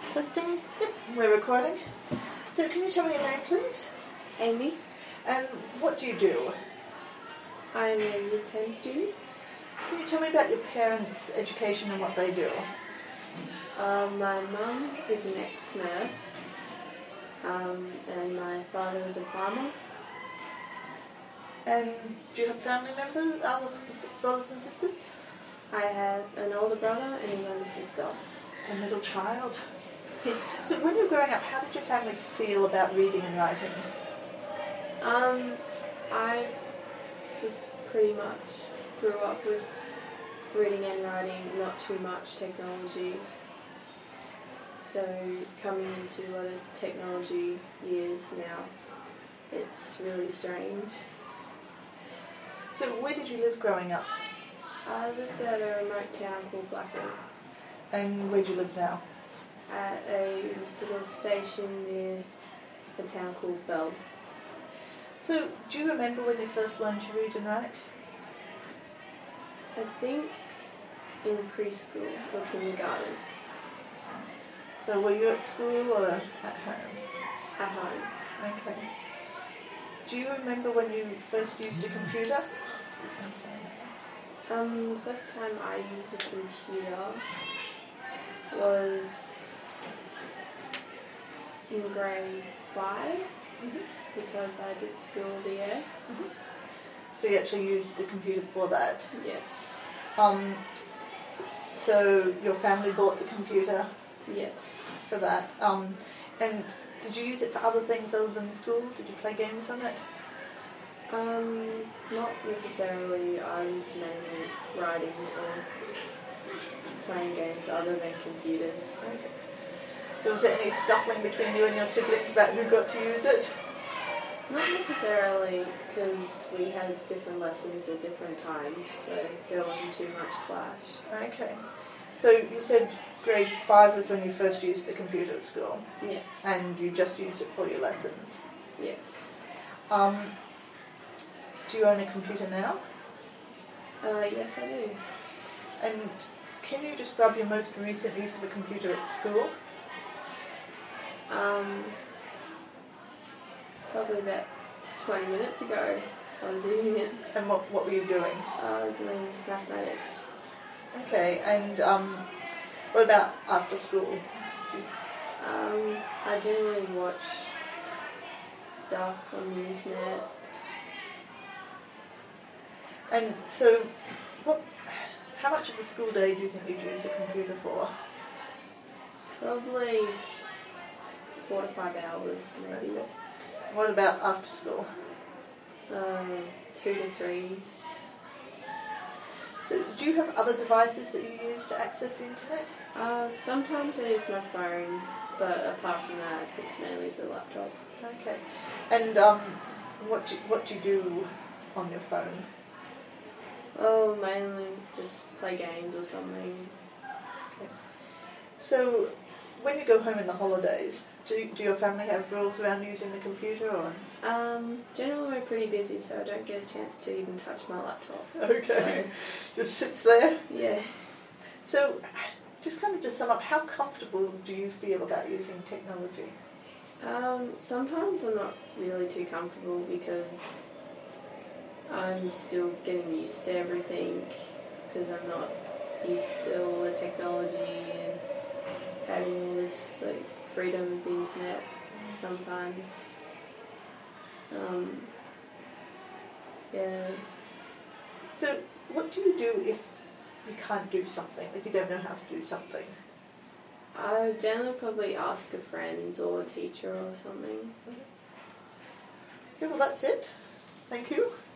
Testing? Yep, we're recording. So can you tell me your name, please? Amy. And what do you do? I'm a Year 10 student. Can you tell me about your parents' education and what they do? My mum is an ex-nurse, and my father is a farmer. And do you have family members, other brothers and sisters? I have an older brother and a younger sister. A middle child. So when you were growing up, how did your family feel about reading and writing? I just pretty much grew up with reading and writing, not too much technology. So coming into a lot of technology years now, it's really strange. So where did you live growing up? I lived at a remote town called Blackburn. And where do you live now? At a little station near a town called Bell. So do you remember when you first learned to read and write? I think in preschool or kindergarten. So were you at school or at home? At home. Okay. Do you remember when you first used a computer? The first time I used a computer was in grade 5 because I did school the year. So you actually used the computer for that? Yes. So your family bought the computer? Yes. For that. And did you use it for other things other than school? Did you play games on it? Not necessarily. I was mainly writing or playing games other than computers. Okay. So was there any scuffling between you and your siblings about who got to use it? Not necessarily, because we had different lessons at different times, so there wasn't too much clash. Okay. So you said grade 5 was when you first used the computer at school? Yes. And you just used it for your lessons? Yes. Do you own a computer now? Yes, I do. And can you describe your most recent use of a computer at school? Probably about 20 minutes ago I was using it. And what were you doing? Doing mathematics. Okay, and what about after school? I generally watch stuff on the internet. And so, how much of the school day do you think you'd use a computer for? Probably 4 to 5 hours, maybe. Okay. What about after school? 2 to 3. So do you have other devices that you use to access the internet? Sometimes I use my phone, but apart from that, it's mainly the laptop. Okay. And what do you do on your phone? Oh, mainly just play games or something. Okay. So when you go home in the holidays, do your family have rules around using the computer? Or? Generally we're pretty busy, so I don't get a chance to even touch my laptop. Okay. Just sits there? Yeah. So just kind of to sum up, how comfortable do you feel about using technology? Sometimes I'm not really too comfortable because I'm still getting used to everything because I'm not used to all the technology and having all this freedom of the internet sometimes. Yeah. So what do you do if you can't do something, if you don't know how to do something? I generally probably ask a friend or a teacher or something. Okay, well that's it. Thank you.